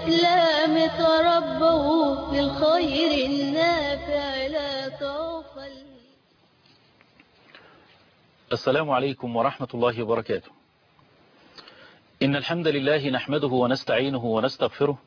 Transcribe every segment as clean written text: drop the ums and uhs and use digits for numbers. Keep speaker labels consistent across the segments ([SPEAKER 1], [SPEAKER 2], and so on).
[SPEAKER 1] الإسلام تربوا للخير النافع لا تغفل.
[SPEAKER 2] السلام عليكم ورحمة الله وبركاته. إن الحمد لله نحمده ونستعينه ونستغفره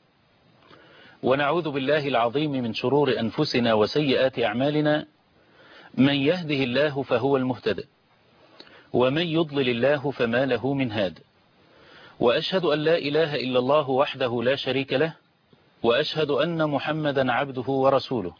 [SPEAKER 2] ونعوذ بالله العظيم من شرور أنفسنا وسيئات أعمالنا. من يهده الله فهو المهتدى ومن يضلل الله فما له من هاد. وأشهد أن لا إله إلا الله وحده لا شريك له وأشهد أن محمدا عبده ورسوله.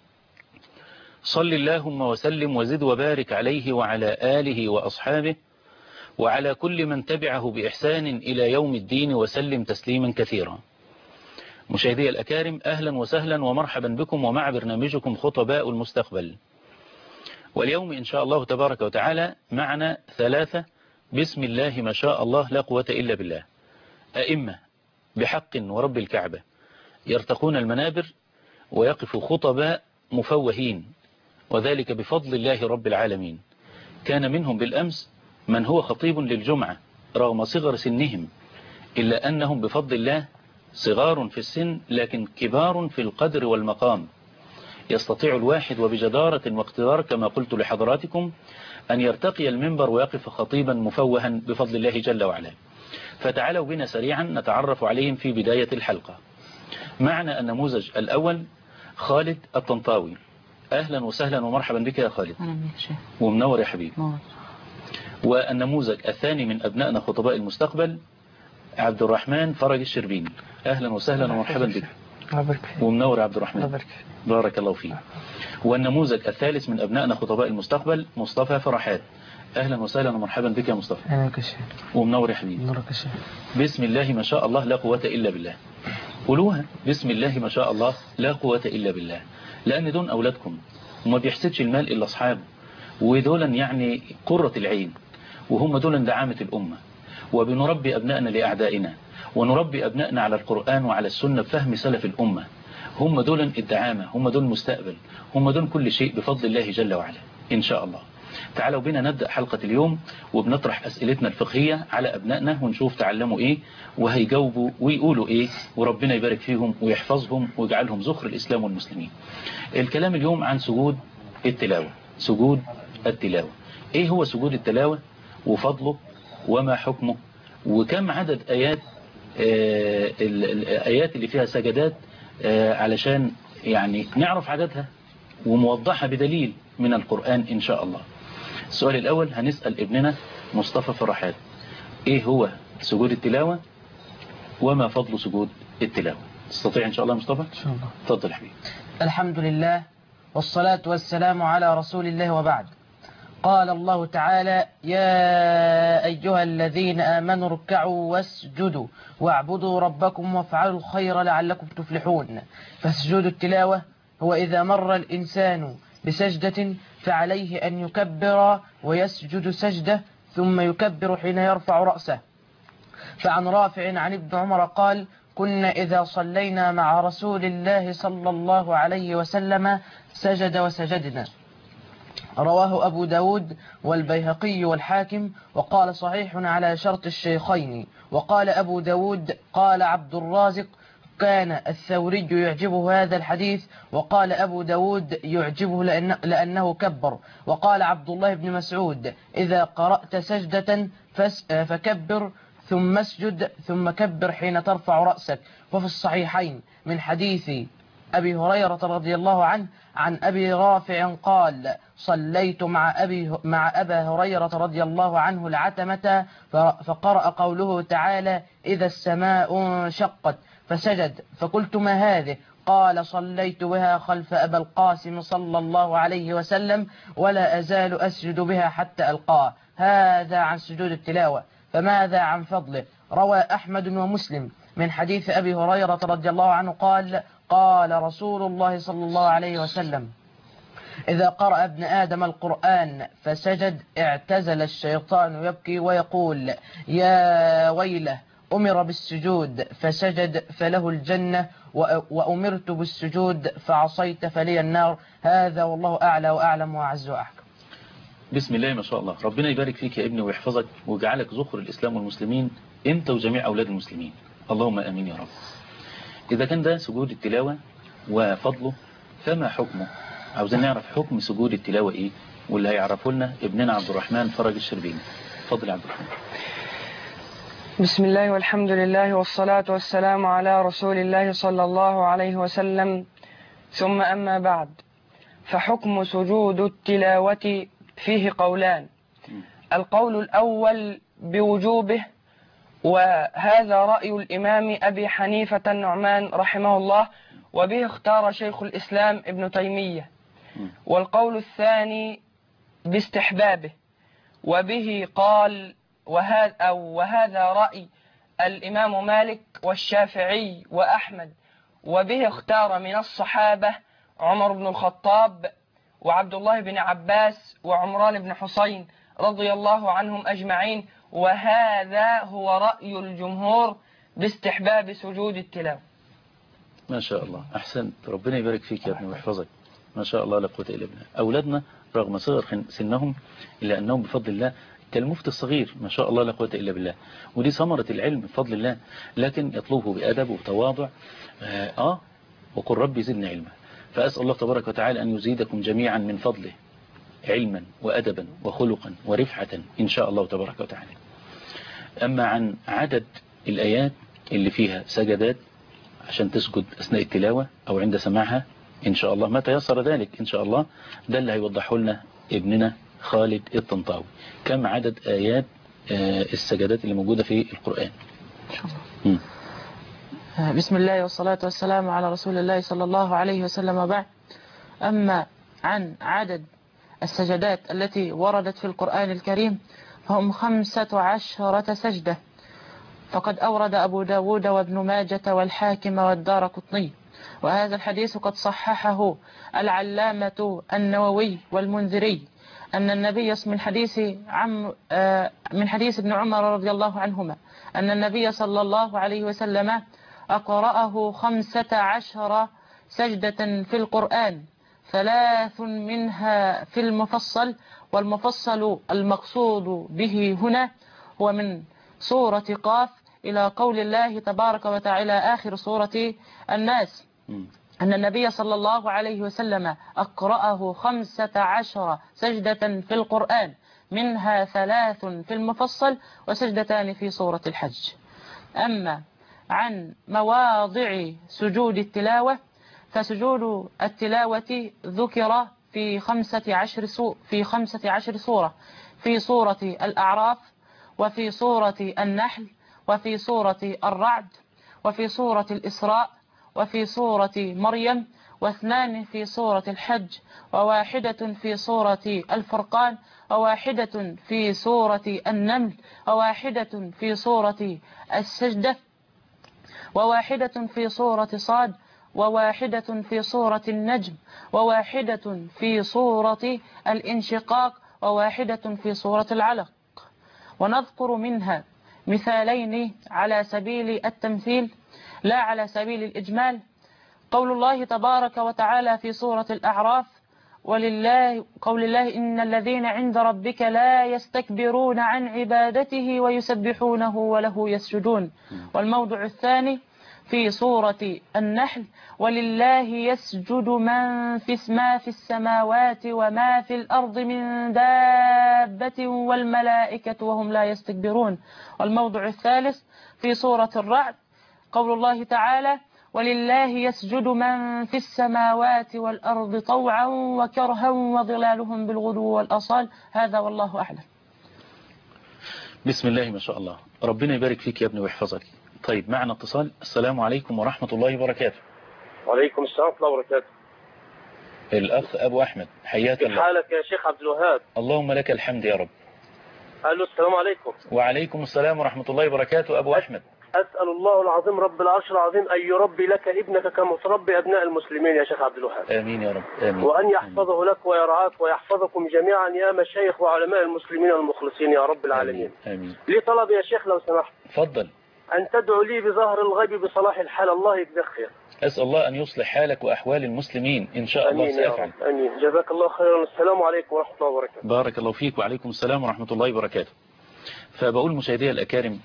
[SPEAKER 2] صل اللهم وسلم وزد وبارك عليه وعلى آله وأصحابه وعلى كل من تبعه بإحسان إلى يوم الدين وسلم تسليما كثيرا. مشاهدي الأكارم، أهلا وسهلا ومرحبا بكم ومع برنامجكم خطباء المستقبل. واليوم إن شاء الله تبارك وتعالى معنا ثلاثة بسم الله ما شاء الله لا قوة إلا بالله، أئمة بحق ورب الكعبة يرتقون المنابر ويقف خطباء مفوهين، وذلك بفضل الله رب العالمين. كان منهم بالأمس من هو خطيب للجمعة رغم صغر سنهم، إلا أنهم بفضل الله صغار في السن لكن كبار في القدر والمقام. يستطيع الواحد وبجدارة واقتدار كما قلت لحضراتكم أن يرتقي المنبر ويقف خطيبا مفوها بفضل الله جل وعلا. فتعالوا بنا سريعا نتعرف عليهم في بداية الحلقة. معنا النموذج الأول خالد الطنطاوي. أهلا وسهلا ومرحبا بك يا خالد. ومنور يا حبيبي. والنموذج الثاني من أبنائنا خطباء المستقبل عبد الرحمن فرج الشربيني. أهلا وسهلا ومرحبا بك. ومنور عبد الرحمن. بارك الله فيك. والنموذج الثالث من أبنائنا خطباء المستقبل مصطفى فرحات. أهلا وسهلا ومرحبا بك يا مصطفى.
[SPEAKER 3] أهلا بك شيخ.
[SPEAKER 2] ومنور يا حبيبي. بسم الله ما شاء الله لا قوة إلا بالله. قولوها بسم الله ما شاء الله لا قوة إلا بالله، لأن دون أولادكم وما بيحسدش المال إلا أصحابه، ودولا يعني قرة العين، وهم دولا دعامة الأمة. وبنربي أبنائنا لأعدائنا ونربي أبنائنا على القرآن وعلى السنة بفهم سلف الأمة. هم دول الدعامة، هم دول المستقبل، هم دول كل شيء بفضل الله جل وعلا إن شاء الله. تعالوا بنا نبدأ حلقة اليوم وبنطرح أسئلتنا الفقهية على أبنائنا ونشوف تعلموا إيه وهيجاوبوا ويقولوا إيه، وربنا يبارك فيهم ويحفظهم ويجعلهم ذخر الإسلام والمسلمين. الكلام اليوم عن سجود التلاوة. سجود التلاوة، إيه هو سجود التلاوة وفضله وما حكمه وكم عدد آيات الآيات اللي فيها سجدات علشان يعني نعرف عددها وموضحها بدليل من القرآن إن شاء الله. السؤال الأول هنسأل ابننا مصطفى فرحات، إيه هو سجود التلاوة وما فضل سجود التلاوة؟ تستطيع إن شاء الله مصطفى؟
[SPEAKER 3] إن شاء الله.
[SPEAKER 2] تفضل حبيبي.
[SPEAKER 3] الحمد لله والصلاة والسلام على رسول الله وبعد. قال الله تعالى: يا أيها الذين آمنوا اركعوا واسجدوا واعبدوا ربكم وافعلوا الخير لعلكم تفلحون. فسجود التلاوة هو إذا مر الإنسان بسجدة فعليه أن يكبر ويسجد سجدة ثم يكبر حين يرفع رأسه. فعن رافع عن ابن عمر قال: كنا إذا صلينا مع رسول الله صلى الله عليه وسلم سجد وسجدنا. رواه أبو داود والبيهقي والحاكم وقال صحيح على شرط الشيخين. وقال أبو داود قال عبد الرازق: كان الثوري يعجبه هذا الحديث. وقال أبو داود يعجبه لأنه كبر. وقال عبد الله بن مسعود: إذا قرأت سجدة فكبر ثم اسجد ثم كبر حين ترفع رأسك. وفي الصحيحين من حديث أبي هريرة رضي الله عنه عن أبي رافع قال: صليت مع أبا هريرة رضي الله عنه العتمة فقرأ قوله تعالى: إذا السماء انشقت، فسجد. فقلت: ما هذه؟ قال: صليت بها خلف أبا القاسم صلى الله عليه وسلم ولا أزال أسجد بها حتى ألقاه. هذا عن سجود التلاوة. فماذا عن فضله؟ روى أحمد ومسلم من حديث أبي هريرة رضي الله عنه قال: قال رسول الله صلى الله عليه وسلم: إذا قرأ ابن آدم القرآن فسجد اعتزل الشيطان يبكي ويقول: يا ويله، أمر بالسجود فسجد فله الجنة، وأمرت بالسجود فعصيت فلي النار. هذا والله أعلى وأعلم وأعز وأحكم.
[SPEAKER 2] بسم الله ما شاء الله. ربنا يبارك فيك يا ابني ويحفظك ويجعلك ذخر الإسلام والمسلمين أنت وجميع أولاد المسلمين، اللهم آمين يا رب. إذا كان ده سجود التلاوة وفضله فما حكمه؟ عاوزين نعرف حكم سجود التلاوة إيه، واللي هيعرفه لنا ابننا عبد الرحمن فرج الشربيني. فضل عبد الرحمن.
[SPEAKER 4] بسم الله والحمد لله والصلاة والسلام على رسول الله صلى الله عليه وسلم، ثم أما بعد، فحكم سجود التلاوة فيه قولان. القول الأول بوجوبه، وهذا رأي الإمام أبي حنيفة النعمان رحمه الله، وبه اختار شيخ الإسلام ابن تيمية. والقول الثاني باستحبابه، وبه قال وهذا رأي الإمام مالك والشافعي وأحمد، وبه اختار من الصحابة عمر بن الخطاب وعبد الله بن عباس وعمران بن حسين رضي الله عنهم أجمعين، وهذا هو رأي الجمهور باستحباب سجود التلاوة.
[SPEAKER 2] ما شاء الله، أحسنت، ربنا يبارك فيك يا ابني ويحفظك. ما شاء الله لا قوة إلا بالله. أولادنا رغم صغر سنهم إلا أنهم بفضل الله كالمفتي الصغير، ما شاء الله لا قوة إلا بالله، ودي ثمرة العلم بفضل الله، لكن يطلبه بأدب وتواضع. وقل ربي زدني علما. فأسأل الله تبارك وتعالى أن يزيدكم جميعا من فضله علما وأدبا وخلقا ورفعة إن شاء الله تبارك وتعالى. أما عن عدد الآيات اللي فيها سجدات عشان تسجد أثناء التلاوة أو عند سماعها إن شاء الله ما تيسر ذلك إن شاء الله، ده اللي هيوضحه لنا ابننا خالد الطنطاوي. كم عدد آيات السجدات اللي موجودة في القرآن؟
[SPEAKER 3] بسم الله والصلاة والسلام على رسول الله صلى الله عليه وسلم، وبعد. أما عن عدد السجدات التي وردت في القرآن الكريم فهم 15 سجدة، فقد أورد أبو داود وابن ماجة والحاكم والدارقطني، وهذا الحديث قد صححه العلامة النووي والمنذري، أن النبي من حديث ابن عمر رضي الله عنهما أن النبي صلى الله عليه وسلم أقرأه 15 سجدة في القرآن، 3 منها في المفصل، والمفصل المقصود به هنا هو من سورة قاف إلى قول الله تبارك وتعالى آخر سورة الناس، أن النبي صلى الله عليه وسلم أقرأه 15 سجدة في القرآن، منها 3 في المفصل وسجدتان في سورة الحج. أما عن مواضع سجود التلاوة فسجود التلاوة ذكر في 15 سورة، في سورة الأعراف، وفي سورة النحل، وفي سورة الرعد، وفي سورة الإسراء، وفي سورة مريم، و2 في سورة الحج، و1 في سورة الفرقان، و1 في سورة النمل، و1 في سورة السجدة، و1 في سورة صاد، و1 في سورة النجم، و1 في سورة الانشقاق، و1 في سورة العلق. ونذكر منها مثالين على سبيل التمثيل لا على سبيل الإجمال. قول الله تبارك وتعالى في سورة الأعراف: قول الله: إن الذين عند ربك لا يستكبرون عن عبادته ويسبحونه وله يسجدون. والموضع الثاني في سورة النحل: ولله يسجد ما في السماوات وما في الأرض من دابة والملائكة وهم لا يستكبرون. والموضع الثالث في سورة الرعد: قول الله تعالى: ولله يسجد من في السماوات والأرض طوعا وكرها وظلالهم بالغدو والأصال. هذا والله أعلم.
[SPEAKER 2] بسم الله ما شاء الله، ربنا يبارك فيك يا ابني ويحفظك. طيب معنا اتصال. السلام عليكم ورحمة الله وبركاته.
[SPEAKER 5] وعليكم السلام ورحمة الله وبركاته.
[SPEAKER 2] الأخ أبو أحمد، حياك الله.
[SPEAKER 5] كيف حالك يا شيخ عبد الوهاب؟
[SPEAKER 2] اللهم لك الحمد يا رب.
[SPEAKER 5] ألو، السلام عليكم.
[SPEAKER 2] وعليكم السلام ورحمة الله وبركاته. أبو أحمد،
[SPEAKER 5] أسأل الله العظيم رب العرش العظيم أن يربي لك ابنك كما تربي أبناء المسلمين يا شيخ عبد الوهاب.
[SPEAKER 2] آمين يا رب، آمين.
[SPEAKER 5] وأن يحفظه لك ويرعاك ويحفظكم جميعا يا مشايخ وعلماء المسلمين المخلصين يا رب العالمين.
[SPEAKER 2] آمين.
[SPEAKER 5] لي طلب يا شيخ لو سمحت.
[SPEAKER 2] تفضل.
[SPEAKER 5] أن تدعو لي بظهر الغيب بصلاح الحال، الله يجزاك خير.
[SPEAKER 2] أسأل الله أن يصلح حالك وأحوال المسلمين إن شاء الله سأفعل.
[SPEAKER 5] آمين. جزاك الله خيرا. السلام عليكم ورحمة الله وبركاته.
[SPEAKER 2] بارك الله فيك. وعليكم السلام ورحمة الله وبركاته. فبقول مشاهدي الأكارم،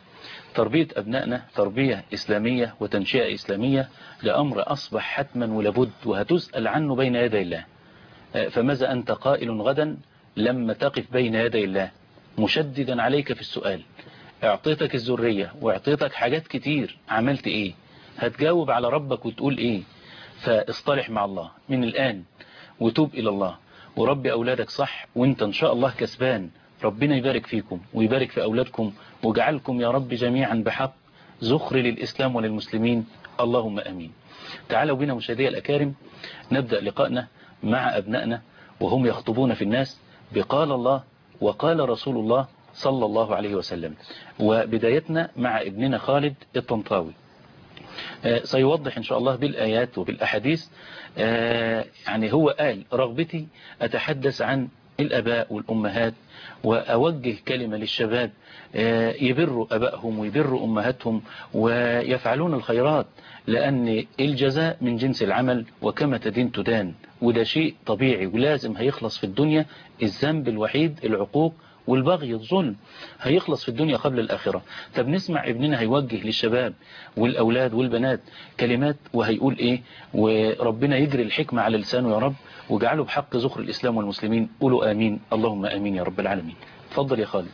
[SPEAKER 2] تربية أبنائنا تربية إسلامية وتنشئة إسلامية لأمر أصبح حتما ولابد، وهتسأل عنه بين يدي الله. فماذا أنت قائل غدا لما تقف بين يدي الله مشددا عليك في السؤال؟ اعطيتك الذرية واعطيتك حاجات كتير، عملت ايه؟ هتجاوب على ربك وتقول ايه؟ فاصطلح مع الله من الآن وتوب إلى الله وربي أولادك صح، وانت ان شاء الله كسبان. ربنا يبارك فيكم ويبارك في أولادكم وجعلكم يا رب جميعا بحق زخر للإسلام وللمسلمين، اللهم أمين. تعالوا بنا مشاهدي الأكارم نبدأ لقائنا مع أبنائنا وهم يخطبون في الناس بقال الله وقال رسول الله صلى الله عليه وسلم. وبدايتنا مع ابننا خالد الطنطاوي، سيوضح إن شاء الله بالآيات وبالأحاديث. يعني هو قال رغبتي أتحدث عن الأباء والأمهات وأوجه كلمة للشباب يبروا أبائهم ويبروا أمهاتهم ويفعلون الخيرات، لأن الجزاء من جنس العمل وكما تدين تدان، وده شيء طبيعي ولازم هيخلص في الدنيا. الذنب الوحيد العقوق والبغي الظلم هيخلص في الدنيا قبل الآخرة. طب نسمع ابننا هيوجه للشباب والأولاد والبنات كلمات وهيقول إيه، وربنا يجري الحكمة على لسانه يا رب وجعله بحق زخر الإسلام والمسلمين. قولوا آمين اللهم آمين يا رب العالمين. تفضل يا خالد.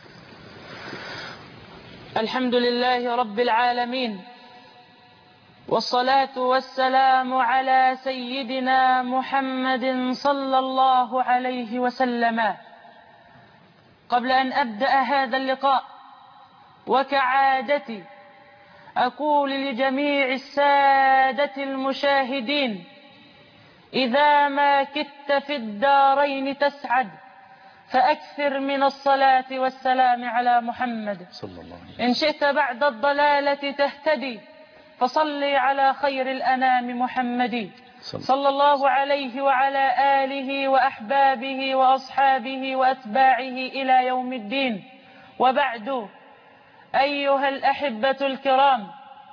[SPEAKER 3] الحمد لله رب العالمين، والصلاة والسلام على سيدنا محمد صلى الله عليه وسلم. قبل أن أبدأ هذا اللقاء وكعادتي أقول لجميع السادة المشاهدين: إذا ما كدت في الدارين تسعد فأكثر من الصلاة والسلام على محمد.
[SPEAKER 2] صلى الله عليه وسلم.
[SPEAKER 3] إن شئت بعد الضلالة تهتدي فصلي على خير الأنام محمد صلى الله عليه وعلى آله وأحبابه وأصحابه وأتباعه إلى يوم الدين. وبعد، أيها الأحبة الكرام،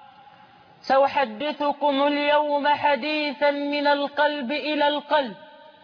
[SPEAKER 3] سأحدثكم اليوم حديثا من القلب إلى القلب.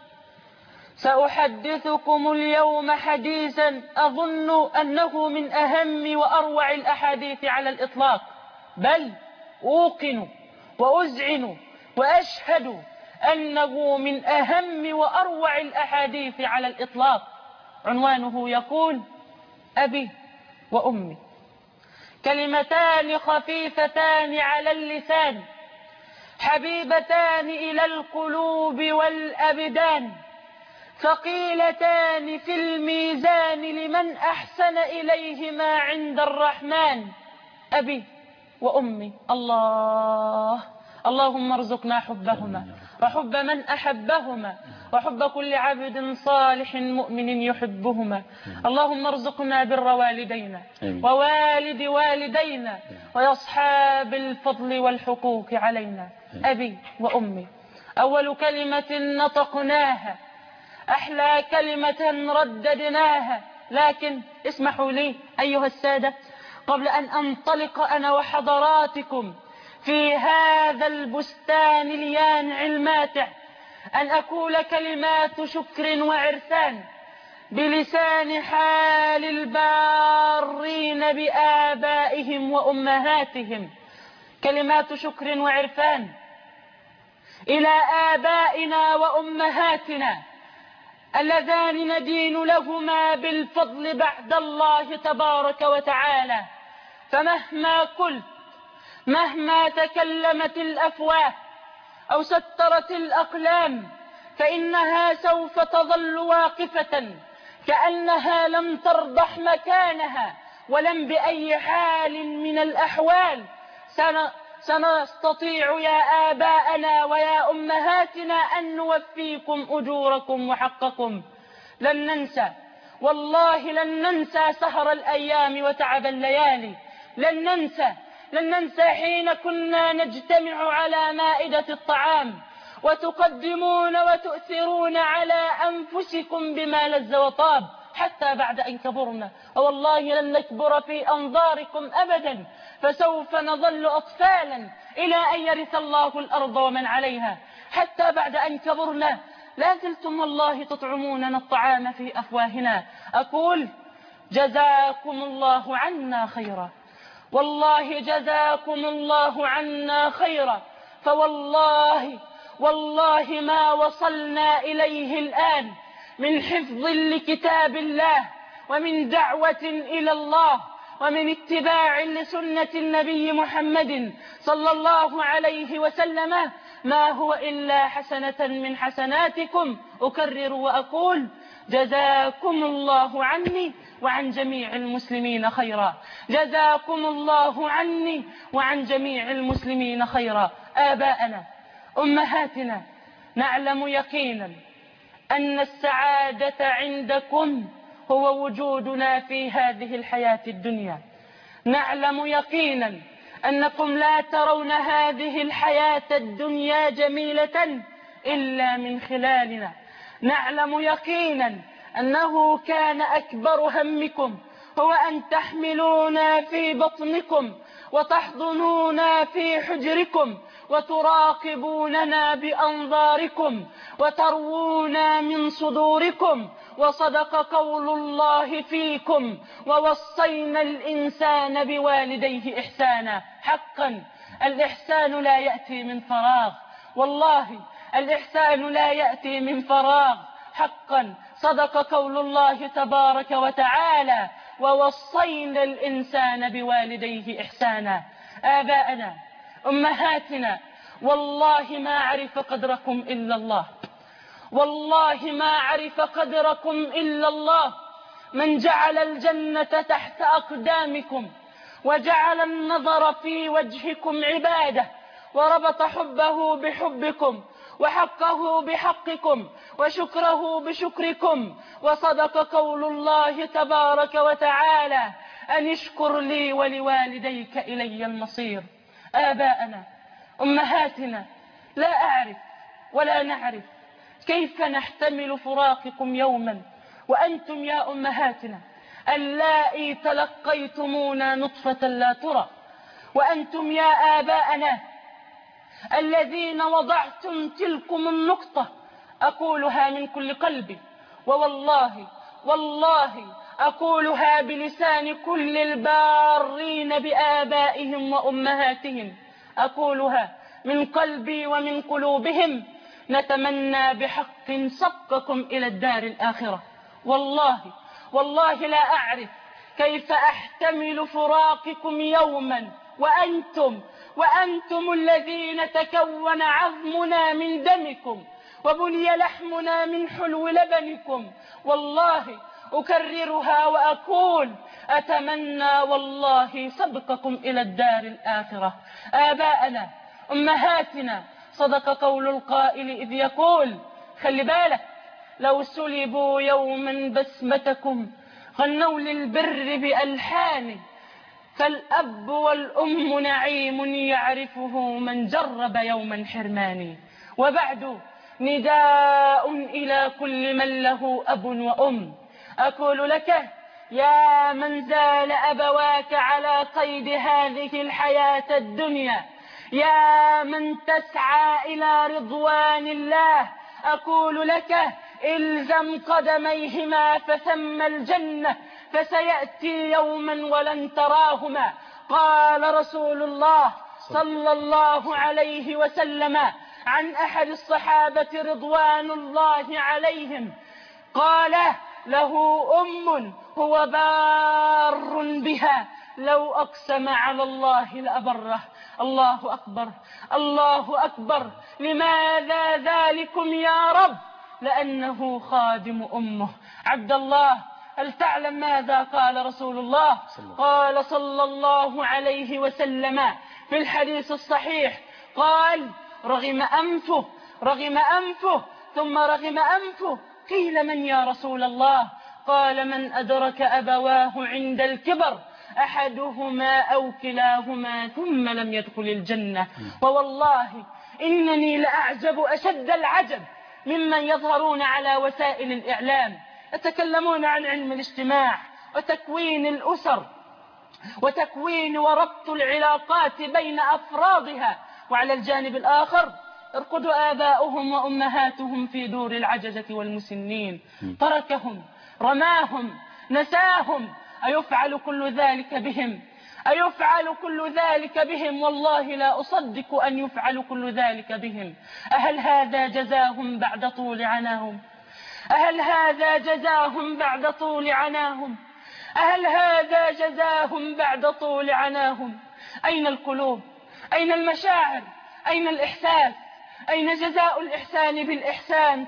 [SPEAKER 3] سأحدثكم اليوم حديثا أظن أنه من أهم وأروع الأحاديث على الإطلاق، بل أوقن وأزعن وأشهد أنه من أهم وأروع الأحاديث على الإطلاق. عنوانه يقول: أبي وأمي، كلمتان خفيفتان على اللسان حبيبتان إلى القلوب والأبدان، ثقيلتان في الميزان لمن أحسن إليهما عند الرحمن. أبي وأمي، الله، اللهم ارزقنا حبهما وحب من أحبهما وحب كل عبد صالح مؤمن يحبهما. اللهم ارزقنا بر والدينا ووالد والدينا وأصحاب الفضل والحقوق علينا. أبي وأمي، أول كلمة نطقناها، أحلى كلمة رددناها. لكن اسمحوا لي أيها السادة قبل أن أنطلق أنا وحضراتكم في هذا البستان اليانع الماتع أن أقول كلمات شكر وعرفان بلسان حال البارين بآبائهم وأمهاتهم. كلمات شكر وعرفان إلى آبائنا وأمهاتنا اللذان ندين لهما بالفضل بعد الله تبارك وتعالى. فمهما قلت، مهما تكلمت الأفواه أو سترت الأقلام، فإنها سوف تظل واقفة كأنها لم ترضح مكانها، ولم بأي حال من الأحوال سنستطيع يا آباءنا ويا أمهاتنا أن نوفيكم أجوركم وحقكم. لن ننسى، والله لن ننسى سهر الأيام وتعب الليالي. لن ننسى حين كنا نجتمع على مائدة الطعام وتقدمون وتؤثرون على أنفسكم بما لذ وطاب حتى بعد أن كبرنا. والله لن نكبر في أنظاركم أبدا، فسوف نظل أطفالا إلى أن يرث الله الأرض ومن عليها. حتى بعد أن كبرنا لا زلتم والله تطعموننا الطعام في أفواهنا. أقول: جزاكم الله عنا خيرا، والله جزاكم الله عنا خيرا، والله ما وصلنا إليه الآن من حفظ لكتاب الله ومن دعوة إلى الله ومن اتباع لسنة النبي محمد صلى الله عليه وسلم ما هو إلا حسنة من حسناتكم. أكرر وأقول جزاكم الله عني وعن جميع المسلمين خيرا، جزاكم الله عني وعن جميع المسلمين خيرا. آباءنا أمهاتنا، نعلم يقينا أن السعادة عندكم هو وجودنا في هذه الحياة الدنيا. نعلم يقينا أنكم لا ترون هذه الحياة الدنيا جميلة إلا من خلالنا. نعلم يقينا أنه كان أكبر همكم هو أن تحملونا في بطنكم وتحضنونا في حجركم وتراقبوننا بأنظاركم وتروونا من صدوركم. وصدق قول الله فيكم: ووصينا الإنسان بوالديه إحسانا. حقا الإحسان لا يأتي من فراغ، والله الإحسان لا يأتي من فراغ. حقا صدق قول الله تبارك وتعالى: ووصينا الإنسان بوالديه إحسانا. آباءنا أمهاتنا، والله ما عرف قدركم إلا الله، والله ما عرف قدركم إلا الله. من جعل الجنة تحت أقدامكم وجعل النظر في وجهكم عبادة وربط حبه بحبكم وحقه بحقكم وشكره بشكركم. وصدق قول الله تبارك وتعالى: أن اشكر لي ولوالديك إلي المصير. آباءنا أمهاتنا، لا أعرف ولا نعرف كيف نحتمل فراقكم يوما وأنتم يا أمهاتنا اللائي تلقيتمونا نطفة لا ترى، وأنتم يا آباءنا الذين وضعتم تلكم النقطة. أقولها من كل قلبي، والله أقولها بلسان كل البارين بآبائهم وأمهاتهم، أقولها من قلبي ومن قلوبهم. نتمنى بحق سبقكم إلى الدار الآخرة. والله لا أعرف كيف أحتمل فراقكم يوما وأنتم الذين تكون عظمنا من دمكم وبني لحمنا من حلو لبنكم. والله أكررها وأقول أتمنى والله سبقكم إلى الدار الآخرة. آباءنا أمهاتنا، صدق قول القائل إذ يقول: خلي بالك لو سلبوا يوما بسمتكم غنوا للبر بألحان، فالأب والأم نعيم يعرفه من جرب يوما حرماني. وبعد نداء إلى كل من له أب وأم، أقول لك يا من زال أبواك على قيد هذه الحياة الدنيا، يا من تسعى إلى رضوان الله، أقول لك إلزم قدميهما فثم الجنة، فسيأتي يوما ولن تراهما. قال رسول الله صلى الله عليه وسلم عن أحد الصحابة رضوان الله عليهم، قال له أم هو بار بها لو أقسم على الله لأبره. الله أكبر، الله أكبر. لماذا ذلكم يا رب؟ لأنه خادم أمه. عبد الله، هل تعلم ماذا قال رسول الله؟ قال صلى الله عليه وسلم في الحديث الصحيح، قال: رغم أنفه ثم رغم أنفه. قيل: من يا رسول الله؟ قال: من أدرك أبواه عند الكبر أحدهما أو كلاهما ثم لم يدخل الجنة. ووالله إنني لأعجب أشد العجب ممن يظهرون على وسائل الإعلام يتكلمون عن علم الاجتماع وتكوين الأسر وتكوين وربط العلاقات بين أفرادها، وعلى الجانب الآخر ارقد آباؤهم وأمهاتهم في دور العجزة والمسنين. تركهم، رماهم، نساهم. أيفعل كل ذلك بهم؟ أيفعل كل ذلك بهم؟ والله لا أصدق أن يفعل كل ذلك بهم. أهل هذا جزاهم بعد طول عناهم؟ أهل هذا جزاهم بعد طول عناهم؟ أهل هذا جزاهم بعد طول عناهم؟ أين القلوب؟ أين المشاعر؟ أين الإحساس؟ أين جزاء الإحسان بالإحسان؟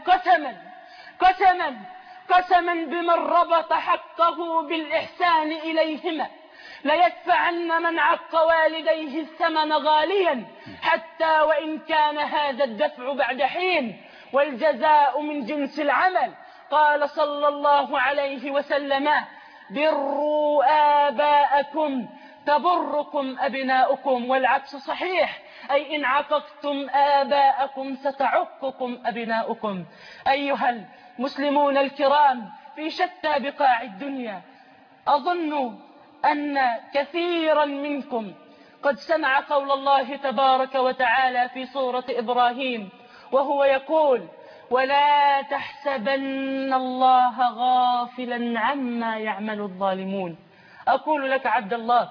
[SPEAKER 3] قسما بمن ربط حقه بالإحسان إليهما ليدفعن من عق والديه الثمن غاليا، حتى وإن كان هذا الدفع بعد حين، والجزاء من جنس العمل. قال صلى الله عليه وسلم: بروا آباءكم تبركم أبناؤكم. والعكس صحيح، أي إن عققتم آباءكم ستعقكم أبناؤكم. أيها المسلمون الكرام في شتى بقاع الدنيا، أظن أن كثيرا منكم قد سمع قول الله تبارك وتعالى في سورة إبراهيم وهو يقول: ولا تحسبن الله غافلا عما يعمل الظالمون. أقول لك عبد الله،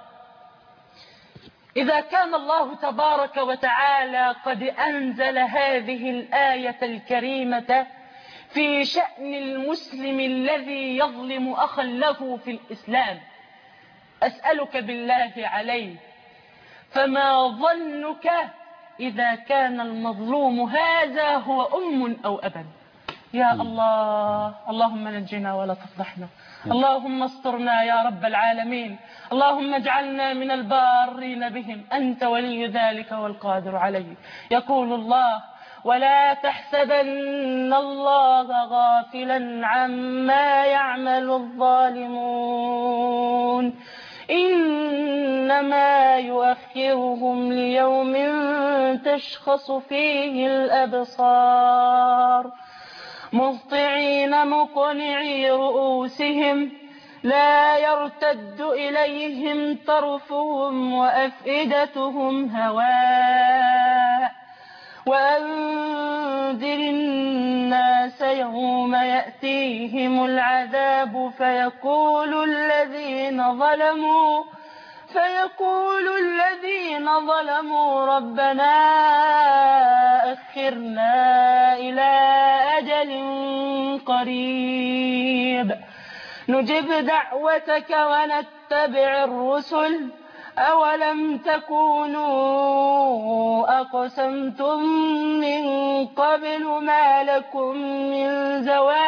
[SPEAKER 3] إذا كان الله تبارك وتعالى قد أنزل هذه الآية الكريمة في شأن المسلم الذي يظلم أخا له في الإسلام، أسألك بالله عليه، فما ظنك إذا كان المظلوم هذا هو أم أو أبا؟ يا الله، اللهم نجنا ولا تفضحنا، اللهم استرنا يا رب العالمين، اللهم اجعلنا من البارين بهم، أنت ولي ذلك والقادر عليه. يقول الله: ولا تحسبن الله غافلا عما يعمل الظالمون، إنما يؤخرهم ليوم تشخص فيه الأبصار مهطعين مقنعي رؤوسهم لا يرتد إليهم طرفهم وأفئدتهم هواء. وأنذر الناس يوم يأتيهم العذاب فيقول الذين ظلموا ربنا أخرنا إلى أجل قريب نجب دعوتك ونتبع الرسل أولم تكونوا أقسمتم من قبل ما لكم من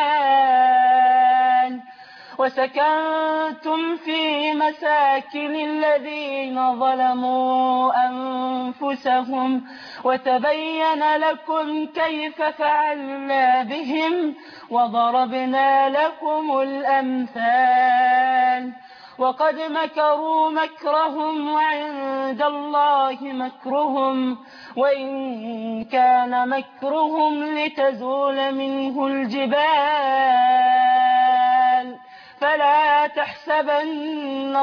[SPEAKER 3] زوال وسكنتم في مساكن الذين ظلموا أنفسهم وتبين لكم كيف فعلنا بهم وضربنا لكم الأمثال. وقد مكروا مكرهم وعند الله مكرهم وإن كان مكرهم لتزول منه الجبال. فلا تحسبن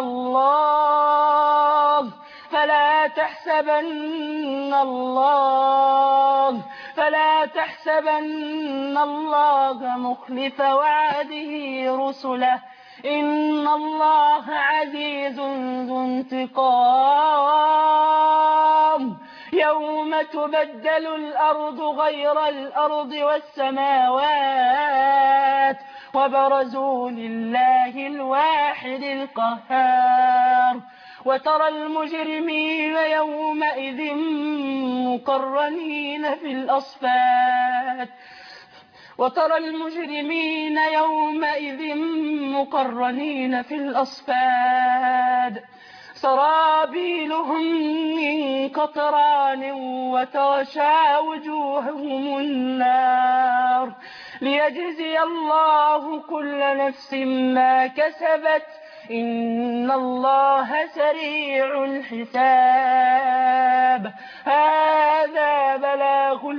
[SPEAKER 3] الله مخلف وعده رسله إن الله عزيز ذو انتقام. يوم تبدل الأرض غير الأرض والسماوات وبرزوا لله الواحد القهار. وترى المجرمين يومئذ مقرنين في الأصفاد سرابيلهم من قطران وتغشى وجوههم النار ليجزي الله كل نفس ما كسبت إن الله سريع الحساب. هذا بلاغ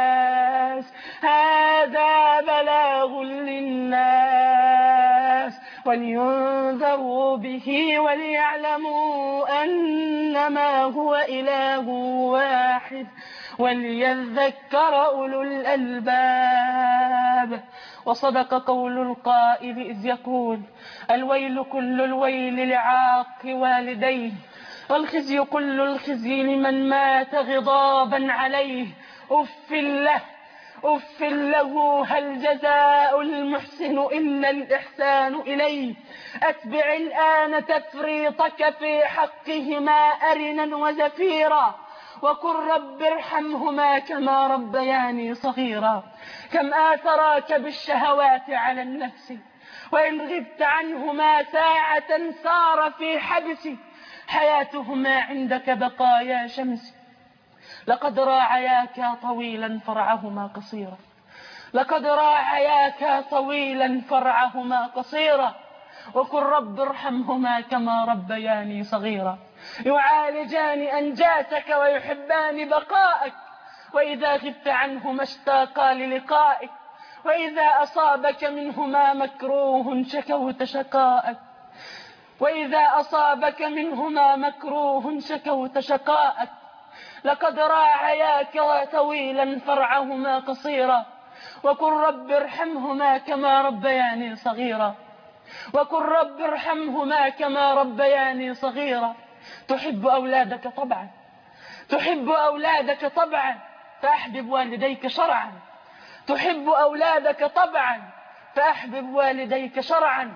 [SPEAKER 3] للناس ولينذروا به وليعلموا أنما هو إله واحد وليذكر أولو الألباب. وصدق قول القائل إذ يقول الويل كل الويل لعاق والديه والخزي كل الخزي لمن مات غضابا عليه. أف له أف له هل جزاء المحسن إلا الإحسان إليه. أتبع الآن تفريطك في حقهما أرنا وزفيرا وقل رب ارحمهما كما ربياني صغيرا. كم آثراك بالشهوات على النفس وإن غبت عنهما ساعة سار في حبسي حياتهما عندك بقايا شمس. لقد راعياك طويلا فرعهما قصيرا لقد راعياك طويلا فرعهما قصيرا وقل رب ارحمهما كما ربياني صغيرا. يعالجان أنجاسك ويحبان بقائك وإذا غبت عنهما اشتاقا للقائك وإذا أصابك منهما مكروه شكوت شقاءك وإذا أصابك منهما مكروه شكوت شقاءك. لقد راعياك طويلا فرعهما قصيرا وقل رب ارحمهما كما ربياني صغيرا وقل رب ارحمهما كما ربياني صغيرا. تحب أولادك طبعا تحب أولادك طبعا فأحبب والديك شرعا تحب أولادك طبعا فأحبب والديك شرعا.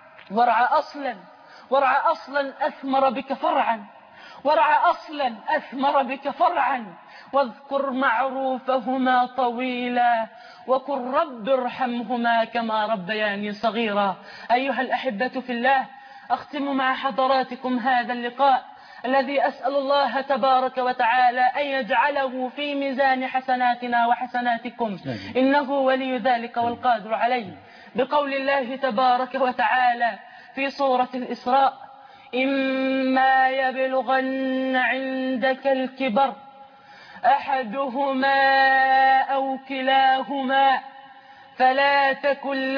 [SPEAKER 3] وارعى أصلا أثمر بك فرعا ورعى أصلا أثمر بك فرعا واذكر معروفهما طويلا وقل رب ارحمهما كما ربياني صغيرا. أيها الأحبة في الله، أختم مع حضراتكم هذا اللقاء الذي أسأل الله تبارك وتعالى أن يجعله في ميزان حسناتنا وحسناتكم إنه ولي ذلك والقادر عليه بقول الله تبارك وتعالى في سورة الإسراء إما يبلغن عندك الكبر أحدهما أو كلاهما فلا تكن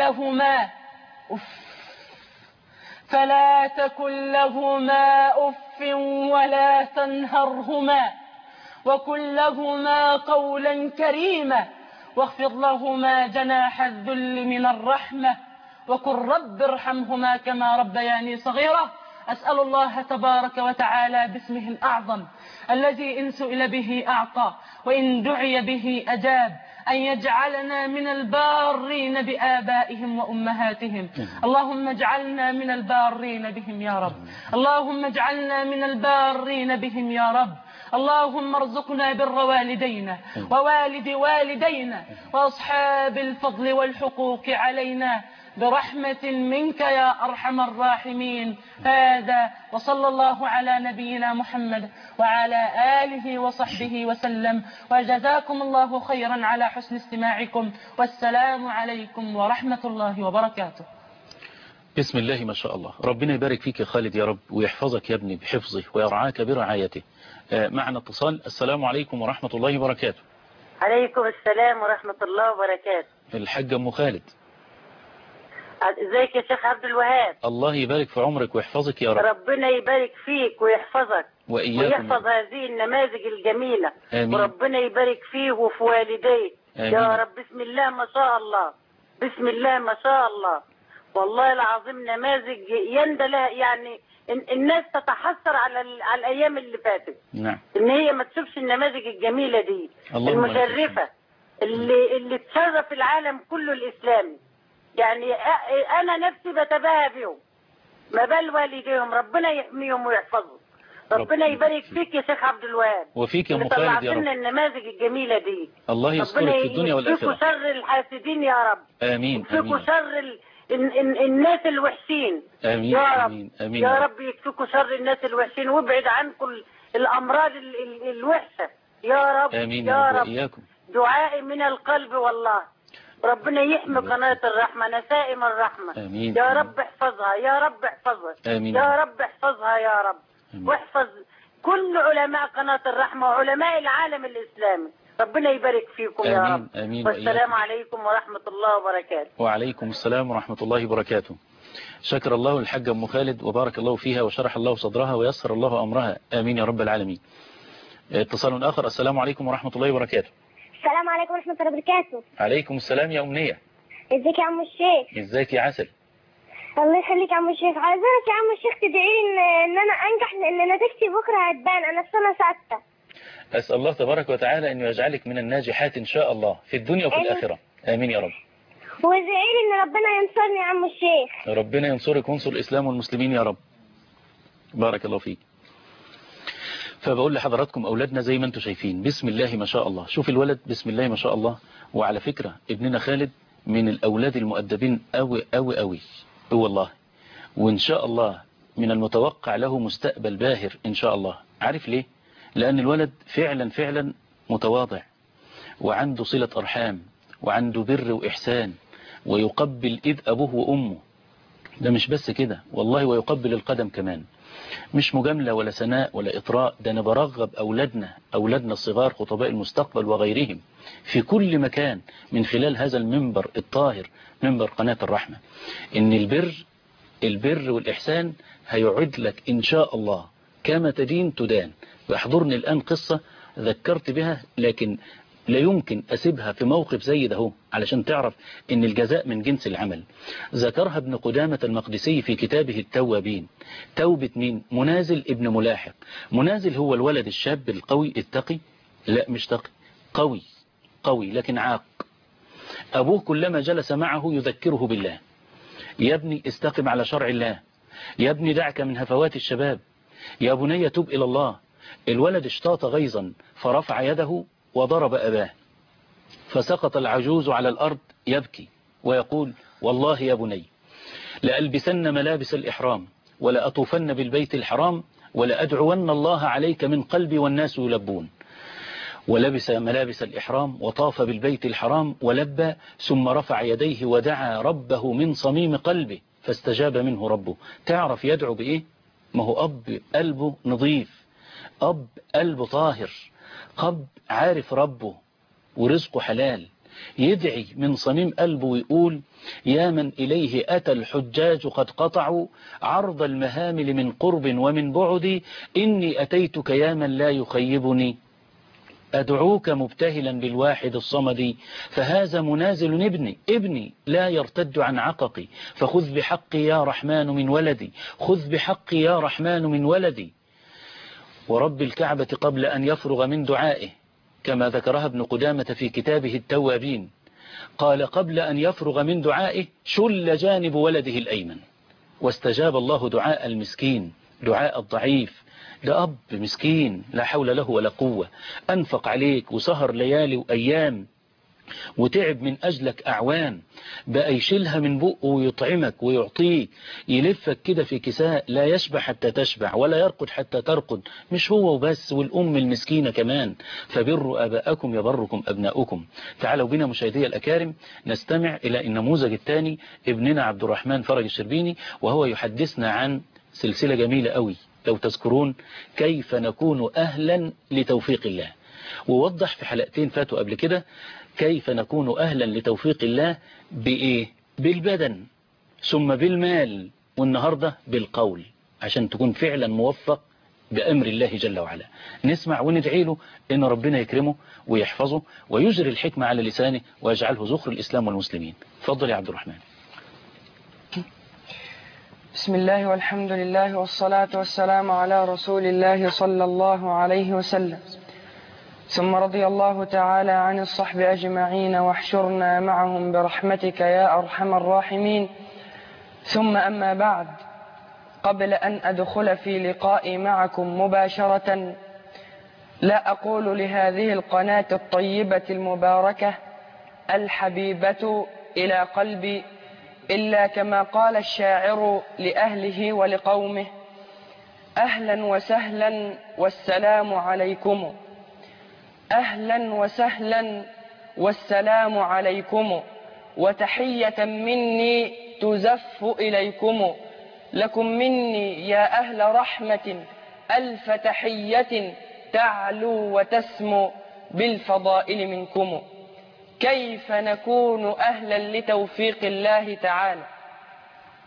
[SPEAKER 3] لهما أف ولا تنهرهما وقل لهما قولا كريما واخفض لهما جناح الذل من الرحمة وقل رب ارحمهما كما ربياني صغيرا. أسأل الله تبارك وتعالى باسمه الأعظم الذي إن سئل به أعطى وإن دعي به أجاب أن يجعلنا من البارين بآبائهم وأمهاتهم. اللهم اجعلنا من البارين بهم يا رب اللهم اجعلنا من البارين بهم يا رب. اللهم ارزقنا بر والدينا ووالد والدينا وأصحاب الفضل والحقوق علينا برحمة منك يا أرحم الراحمين. هذا وصلى الله على نبينا محمد وعلى آله وصحبه وسلم وجزاكم الله خيرا على حسن استماعكم والسلام عليكم ورحمة الله وبركاته.
[SPEAKER 2] بسم الله ما شاء الله. ربنا يبارك فيك يا خالد يا رب ويحفظك يا ابني بحفظه ويرعاك برعايته. معنا اتصال. السلام عليكم ورحمة الله وبركاته.
[SPEAKER 6] عليكم السلام ورحمة الله وبركاته.
[SPEAKER 2] الحاج أم خالد.
[SPEAKER 6] ازيك يا شيخ عبد الوهاب؟
[SPEAKER 2] الله يبارك في عمرك ويحفظك يا رب.
[SPEAKER 6] ربنا يبارك فيك ويحفظك
[SPEAKER 2] وإياكم
[SPEAKER 6] ويحفظ هذه النماذج الجميلة.
[SPEAKER 2] آمين.
[SPEAKER 6] وربنا يبارك فيه وفي والديه يا رب. بسم الله ما شاء الله بسم الله ما شاء الله. والله العظيم نماذج يندى لها، يعني الناس تتحسر على الأيام اللي فاتت.
[SPEAKER 2] نعم.
[SPEAKER 6] إن هي ما تشوفش النماذج الجميلة دي المشرفة اللي تشرف العالم كله الإسلامي. يعني أنا نفسي بتباهى بهم، ما بال والديهم. ربنا يحميهم ويحفظهم. ربنا يبارك فيك يا شيخ عبد الوهاب
[SPEAKER 2] وفيك يا أم خالد يا رب.
[SPEAKER 6] النماذج الجميلة دي
[SPEAKER 2] الله يسترك في الدنيا والآخرة.
[SPEAKER 6] يكفيكوا شر الحاسدين يا رب.
[SPEAKER 2] آمين.
[SPEAKER 6] يكفيكوا شر الناس الوحشين.
[SPEAKER 2] آمين
[SPEAKER 6] يا رب.
[SPEAKER 2] آمين آمين
[SPEAKER 6] يا رب يكفيكوا شر الناس الوحشين وابعد عنكم الأمراض الوحشة يا رب.
[SPEAKER 2] آمين
[SPEAKER 6] يا رب.
[SPEAKER 2] وإياكم.
[SPEAKER 6] دعائي من القلب والله. ربنا يحمي قناة الرحمة نسائم الرحمة.
[SPEAKER 2] آمين.
[SPEAKER 6] يا رب احفظها يا رب احفظها.
[SPEAKER 2] آمين.
[SPEAKER 6] يا رب احفظها يا رب.
[SPEAKER 2] آمين.
[SPEAKER 6] واحفظ كل علماء قناة الرحمة وعلماء العالم الإسلامي. ربنا يبارك فيكم يا رب.
[SPEAKER 2] آمين.
[SPEAKER 6] والسلام عليكم ورحمة الله وبركاته.
[SPEAKER 2] وعليكم السلام ورحمة الله وبركاته. شكر الله الحاجة أم خالد وبارك الله فيها وشرح الله صدرها ويسر الله أمرها، آمين يا رب العالمين. اتصال آخر. السلام عليكم ورحمة الله وبركاته.
[SPEAKER 7] السلام عليكم ورحمة الله وبركاته.
[SPEAKER 2] عليكم السلام يا أمنية.
[SPEAKER 7] ازيك يا عم الشيخ؟
[SPEAKER 2] ازيك يا عسل؟
[SPEAKER 7] الله يخليك يا عم الشيخ. عايزاك يا عم الشيخ تدعي ان انا انجح، لان نتيجتي بكره هتبان. انا في سنة 6.
[SPEAKER 2] أسأل الله تبارك وتعالى أن يجعلك من الناجحات إن شاء الله في الدنيا وفي الآخرة، آمين يا رب.
[SPEAKER 7] وادعي لي ان ربنا ينصرني يا عم الشيخ.
[SPEAKER 2] ربنا ينصرك وينصر الإسلام والمسلمين يا رب. بارك الله فيك. فبقول لحضراتكم أولادنا زي ما انتم شايفين بسم الله ما شاء الله. شوف الولد بسم الله ما شاء الله. وعلى فكرة ابننا خالد من الأولاد المؤدبين أوي أوي أوي والله، وإن شاء الله من المتوقع له مستقبل باهر إن شاء الله. عارف ليه؟ لأن الولد فعلا فعلا متواضع وعنده صلة أرحام وعنده بر وإحسان ويقبل إيد أبوه وأمه. ده مش بس كده والله، ويقبل القدم كمان. مش مجاملة ولا سناء ولا إطراء، ده أنا برغب أولادنا الصغار خطباء المستقبل وغيرهم في كل مكان من خلال هذا المنبر الطاهر، منبر قناة الرحمة، إن البر والإحسان هيعد لك إن شاء الله كما تدين تدان. ويحضرني الآن قصة ذكرت بها لكن لا يمكن أسيبها في موقف زي ده علشان تعرف إن الجزاء من جنس العمل. ذكرها ابن قدامة المقدسي في كتابه التوابين. توبة مين؟ منازل ابن ملاحق. منازل هو الولد الشاب القوي التقي، لا مش تقي، قوي لكن عاق. أبوه كلما جلس معه يذكره بالله: يا ابني استقم على شرع الله، يا ابني دعك من هفوات الشباب، يا بني تب إلى الله. الولد اشتاط غيظا فرفع يده وضرب أباه، فسقط العجوز على الأرض يبكي ويقول: والله يا بني لألبسن ملابس الإحرام ولا أطوفن بالبيت الحرام ولا أدعون الله عليك من قلبي والناس يلبون. ولبس ملابس الإحرام وطاف بالبيت الحرام ولبى، ثم رفع يديه ودعا ربه من صميم قلبه فاستجاب منه ربه. تعرف يدعو بإيه؟ ما هو أب قلبه نظيف، أب قلبه طاهر، أب عارف ربه ورزقه حلال. يدعي من صميم قلبه ويقول: يا من إليه أتى الحجاج قد قطعوا عرض المهامل من قرب ومن بعد، إني أتيتك يا من لا يخيبني، أدعوك مبتهلا بالواحد الصمد، فهذا منازل ابني لا يرتد عن عققي، فخذ بحقي يا رحمن من ولدي، خذ بحقي يا رحمن من ولدي. ورب الكعبة قبل أن يفرغ من دعائه كما ذكرها ابن قدامة في كتابه التوابين، قال: قبل أن يفرغ من دعائه شل جانب ولده الأيمن، واستجاب الله دعاء المسكين، دعاء الضعيف. ده أب مسكين لا حول له ولا قوة، أنفق عليك وسهر ليالي وأيام وتعب من أجلك أعوام، بقى يشيلها من بقه ويطعمك ويعطيك، يلفك كده في كساء لا يشبع حتى تشبع ولا يرقد حتى ترقد. مش هو وبس، والأم المسكينة كمان. فبروا آباءكم يبركم أبناؤكم. تعالوا بنا مشاهدي الأكارم نستمع إلى النموذج الثاني، ابننا عبد الرحمن فرج الشربيني، وهو يحدثنا عن سلسلة جميلة قوي لو تذكرون، كيف نكون أهلا لتوفيق الله. ووضح في حلقتين فاتوا قبل كده كيف نكون أهلا لتوفيق الله بإيه؟ بالبدن، ثم بالمال، والنهاردة بالقول، عشان تكون فعلا موفق بأمر الله جل وعلا. نسمع وندعي له إن ربنا يكرمه ويحفظه ويجري الحكمة على لسانه ويجعله ذخر الإسلام والمسلمين. فضل يا عبد الرحمن.
[SPEAKER 4] بسم الله والحمد لله والصلاة والسلام على رسول الله صلى الله عليه وسلم. ثم رضي الله تعالى عن الصحب أجمعين، واحشرنا معهم برحمتك يا أرحم الراحمين. ثم أما بعد، قبل أن أدخل في لقائي معكم مباشرة، لا أقول لهذه القناة الطيبة المباركة الحبيبة إلى قلبي إلا كما قال الشاعر لأهله ولقومه: أهلا وسهلا والسلام عليكم، أهلا وسهلا والسلام عليكم، وتحية مني تزف إليكم، لكم مني يا أهل رحمة ألف تحية تعلو وتسمو بالفضائل منكم. كيف نكون أهلا لتوفيق الله تعالى؟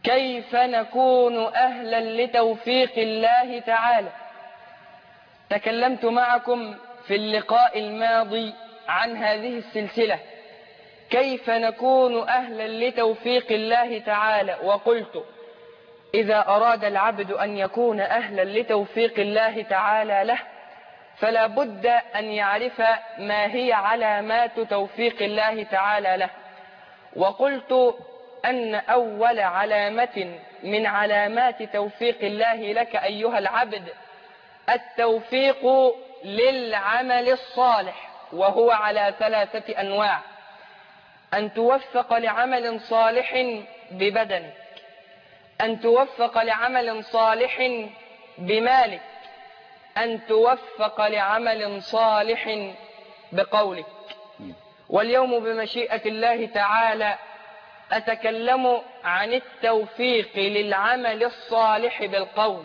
[SPEAKER 4] كيف نكون أهلا لتوفيق الله تعالى؟ تكلمت معكم في اللقاء الماضي عن هذه السلسلة، كيف نكون أهلا لتوفيق الله تعالى، وقلت إذا أراد العبد أن يكون أهلا لتوفيق الله تعالى له فلا بد أن يعرف ما هي علامات توفيق الله تعالى له. وقلت أن أول علامة من علامات توفيق الله لك أيها العبد التوفيق للعمل الصالح، وهو على 3 أنواع: أن توفق لعمل صالح ببدنك، أن توفق لعمل صالح بمالك، أن توفق لعمل صالح بقولك. واليوم بمشيئة الله تعالى أتكلم عن التوفيق للعمل الصالح بالقول.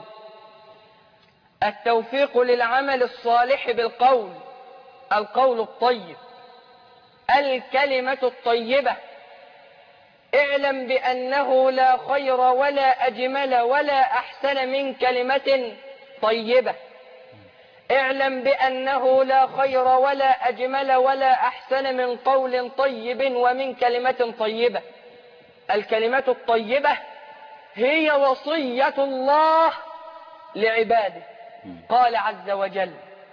[SPEAKER 4] التوفيق للعمل الصالح بالقول، القول الطيب، الكلمة الطيبة. اعلم بأنه لا خير ولا أجمل ولا أحسن من كلمة طيبة. اعلم بأنه لا خير ولا أجمل ولا أحسن من قول طيب ومن كلمة طيبة. الكلمة الطيبة هي وصية الله لعباده. قال عز وجل: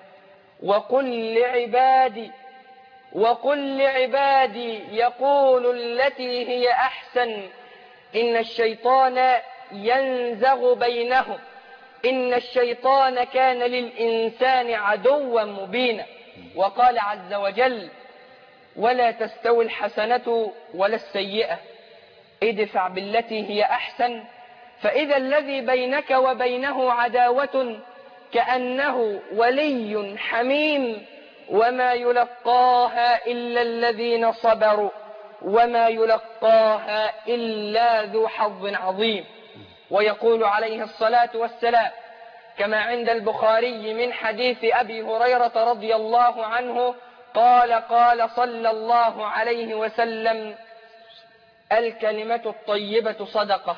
[SPEAKER 4] وقل لعبادي يقول التي هي أحسن إن الشيطان ينزغ بينهم إن الشيطان كان للإنسان عدوا مبينا. وقال عز وجل: ولا تستوي الحسنة ولا السيئة ادفع بالتي هي أحسن فإذا الذي بينك وبينه عداوة كأنه ولي حميم وما يلقاها إلا الذين صبروا وما يلقاها إلا ذو حظ عظيم. ويقول عليه الصلاة والسلام كما عند البخاري من حديث أبي هريرة رضي الله عنه قال صلى الله عليه وسلم: الكلمة الطيبة صدقة.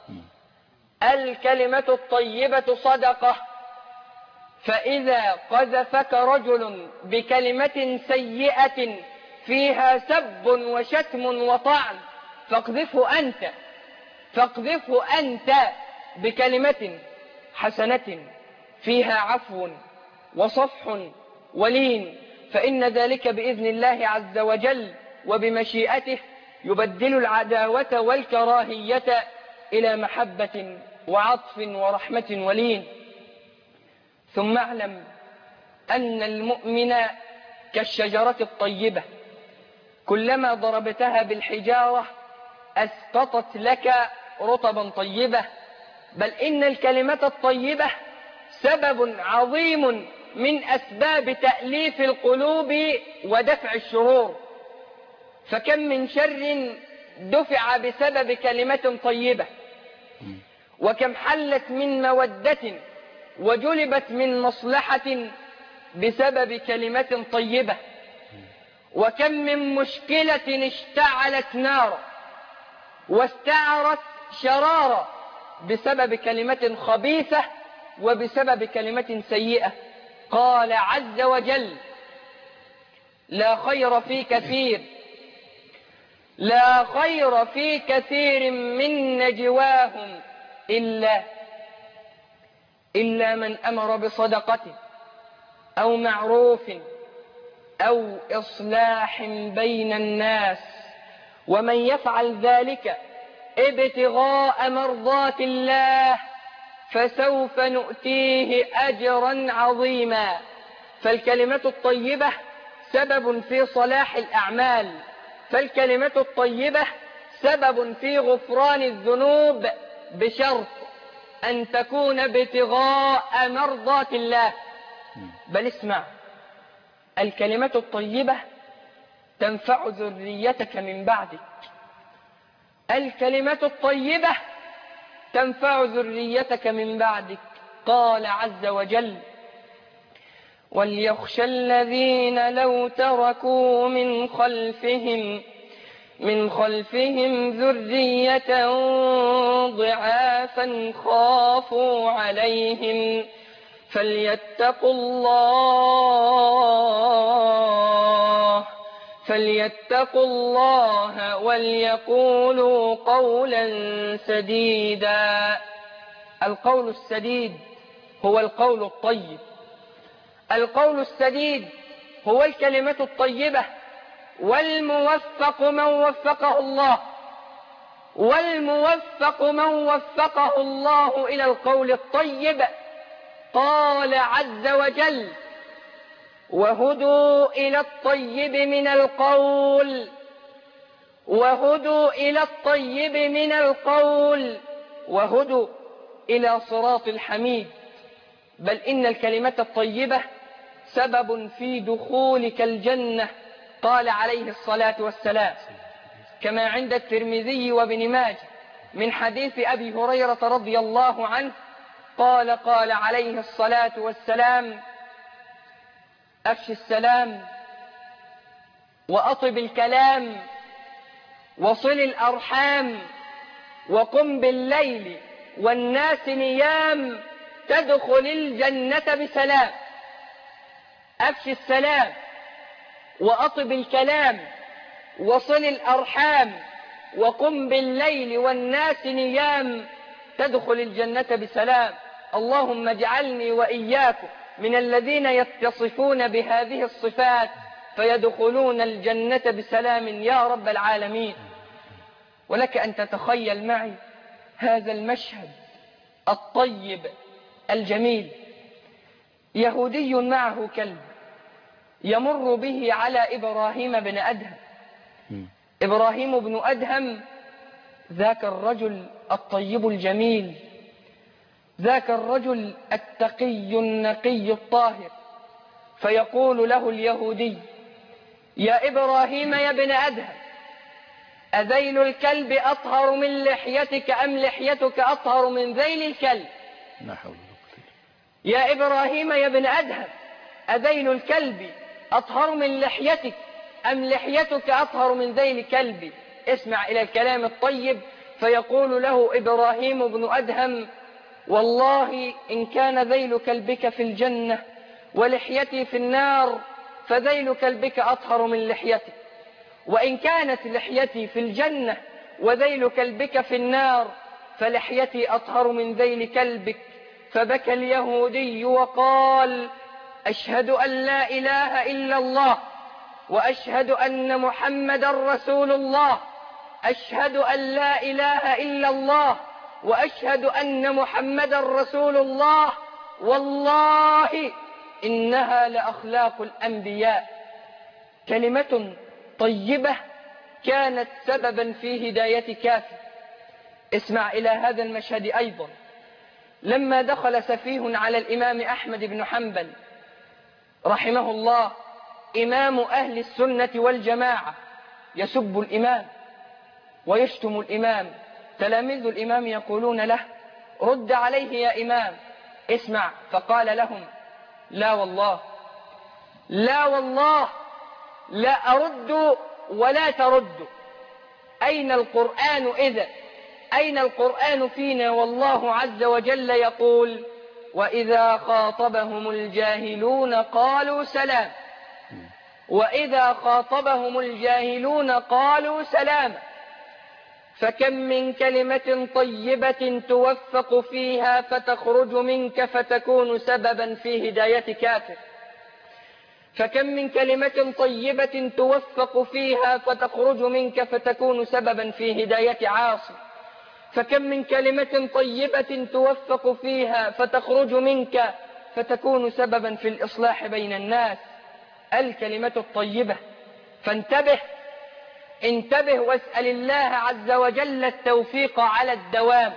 [SPEAKER 4] الكلمة الطيبة صدقة. فإذا قذفك رجل بكلمة سيئة فيها سب وشتم وطعن فاقذفه أنت بكلمة حسنة فيها عفو وصفح ولين، فإن ذلك بإذن الله عز وجل وبمشيئته يبدل العداوة والكراهية إلى محبة وعطف ورحمة ولين. ثم اعلم أن المؤمن كالشجرة الطيبة، كلما ضربتها بالحجارة أسقطت لك رطبا طيبة، بل إن الكلمة الطيبة سبب عظيم من أسباب تأليف القلوب ودفع الشرور. فكم من شر دفع بسبب كلمة طيبة، وكم حلت من مودة وجلبت من مصلحة بسبب كلمة طيبة، وكم من مشكلة اشتعلت نارا واستعرت شرارا بسبب كلمة خبيثة وبسبب كلمة سيئة. قال عز وجل: لا خير في كثير من نجواهم إلا من أمر بصدقة أو معروف أو إصلاح بين الناس، ومن يفعل ذلك ابتغاء مرضات الله فسوف نؤتيه أجرا عظيما. فالكلمة الطيبة سبب في صلاح الأعمال، فالكلمة الطيبة سبب في غفران الذنوب بشرط أن تكون ابتغاء مرضات الله. بل اسمع، الكلمة الطيبة تنفع ذريتك من بعدك. الكلمة الطيبة تنفع ذريتك من بعدك. قال عز وجل: وليخشى الذين لو تركوا من خلفهم من خلفهم ذرية ضعافا خافوا عليهم فليتقوا الله وليقولوا قولا سديدا. القول السديد هو القول الطيب. القول السديد هو الكلمة الطيبة. والموفق من وفقه الله، والموفق من وفقه الله إلى القول الطيب. قال عز وجل: وهدوا إلى الطيب من القول، وهدوا إلى الطيب من القول، وهدوا إلى صراط الحميد. بل إن الكلمة الطيبة سبب في دخولك الجنة. قال عليه الصلاة والسلام كما عند الترمذي وابن ماجه من حديث أبي هريرة رضي الله عنه قال عليه الصلاة والسلام: أفش السلام وأطب الكلام وصل الأرحام وقم بالليل والناس نيام تدخل الجنة بسلام. أفش السلام وأطب الكلام وصل الأرحام وقم بالليل والناس نيام تدخل الجنة بسلام. اللهم اجعلني وإياكم من الذين يتصفون بهذه الصفات فيدخلون الجنة بسلام يا رب العالمين. ولك أن تتخيل معي هذا المشهد الطيب الجميل. يهودي معه كلب يمر به على إبراهيم بن أدهم. إبراهيم بن أدهم ذاك الرجل الطيب الجميل، ذاك الرجل التقي النقي الطاهر. فيقول له اليهودي: يا إبراهيم يا ابن أدهم، أذيل الكلب أطهر من لحيتك أم لحيتك أطهر من ذيل الكلب؟ يا إبراهيم يا ابن أدهم، أذيل الكلب أطهر من لحيتك أم لحيتك أطهر من ذيل كلبي؟ اسمع إلى الكلام الطيب. فيقول له إبراهيم بن أدهم: والله إن كان ذيل كلبك في الجنة ولحيتي في النار فذيل كلبك أطهر من لحيتي، وإن كانت لحيتي في الجنة وذيل كلبك في النار فلحيتي أطهر من ذيل كلبك. فبكى اليهودي وقال: أشهد أن لا إله إلا الله وأشهد أن محمدا رسول الله، أشهد أن لا إله إلا الله وأشهد أن محمدا رسول الله، والله إنها لأخلاق الأنبياء. كلمة طيبة كانت سببا في هداية كافر. اسمع إلى هذا المشهد أيضا. لما دخل سفيه على الإمام أحمد بن حنبل رحمه الله، إمام أهل السنة والجماعة، يسب الإمام ويشتم الإمام. تلاميذ الإمام يقولون له: رد عليه يا إمام. اسمع. فقال لهم: لا والله، لا والله، لا أرد ولا ترد. أين القرآن إذا؟ أين القرآن فينا والله عز وجل يقول: وإذا خاطبهم الجاهلون قالوا سلام، وإذا خاطبهم الجاهلون قالوا سلام. فكم من كلمة طيبة توفق فيها فتخرج منك فتكون سببا في هداية كافر. فكم من كلمة طيبة توفق فيها فتخرج منك فتكون سببا في هداية عاصي. فكم من كلمة طيبة توفق فيها فتخرج منك فتكون سببا في الإصلاح بين الناس. الكلمة الطيبة. فانتبه، انتبه واسأل الله عز وجل التوفيق على الدوام.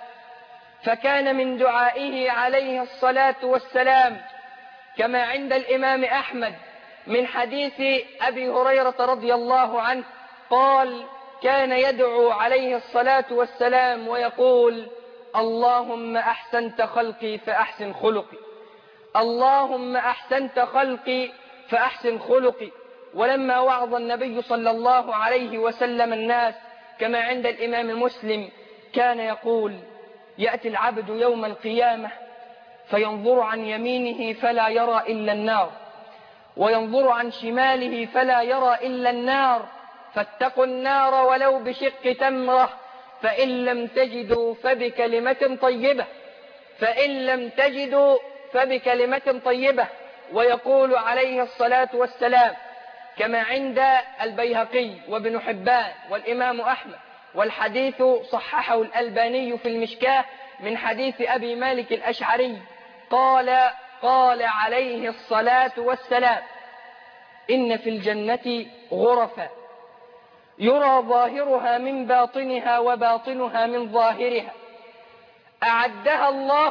[SPEAKER 4] فكان من دعائه عليه الصلاة والسلام كما عند الإمام أحمد من حديث أبي هريرة رضي الله عنه قال: كان يدعو عليه الصلاة والسلام ويقول: اللهم أحسنت خلقي فأحسن خلقي، اللهم أحسنت خلقي فأحسن خلقي، ولما وعظ النبي صلى الله عليه وسلم الناس كما عند الإمام مسلم كان يقول: يأتي العبد يوم القيامة فينظر عن يمينه فلا يرى إلا النار، وينظر عن شماله فلا يرى إلا النار، فاتقوا النار ولو بشق تمرة، فإن لم تجدوا فبكلمة طيبة، فإن لم تجدوا فبكلمة طيبة. ويقول عليه الصلاة والسلام كما عند البيهقي وابن حبان والإمام أحمد، والحديث صححه الألباني في المشكاة من حديث أبي مالك الأشعري قال عليه الصلاة والسلام: إن في الجنة غرفا يرى ظاهرها من باطنها وباطنها من ظاهرها، أعدها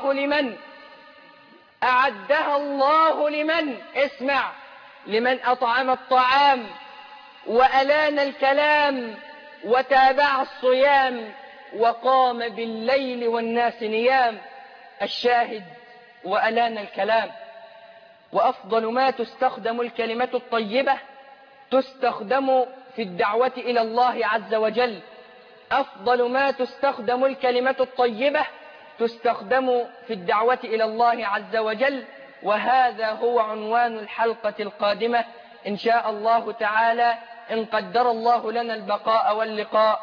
[SPEAKER 4] الله لمن اسمع، لمن أطعم الطعام وألان الكلام وتابع الصيام وقام بالليل والناس نيام. الشاهد: وألان الكلام. وأفضل ما تستخدم الكلمة الطيبة تستخدم في الدعوة إلى الله عز وجل. أفضل ما تستخدم الكلمة الطيبة تستخدم في الدعوة إلى الله عز وجل. وهذا هو عنوان الحلقة القادمة إن شاء الله تعالى، إن قدر الله لنا البقاء واللقاء.